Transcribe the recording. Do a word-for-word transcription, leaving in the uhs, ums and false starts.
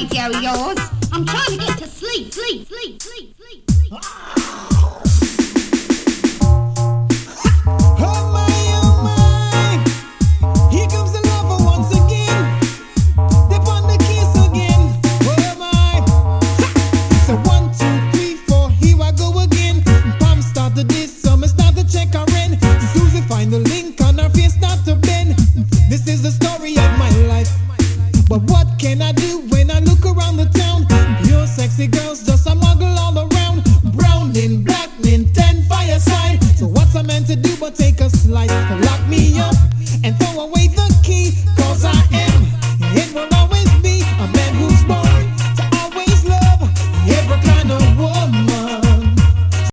radio, yours. I'm trying to get to sleep, sleep, sleep, sleep, sleep, sleep. Oh my, oh my, here comes the lover once again. They want the kiss again. Oh my, so one, two, three, four, here I go again. Pam start to this, summer start to check her in. Susie find the link.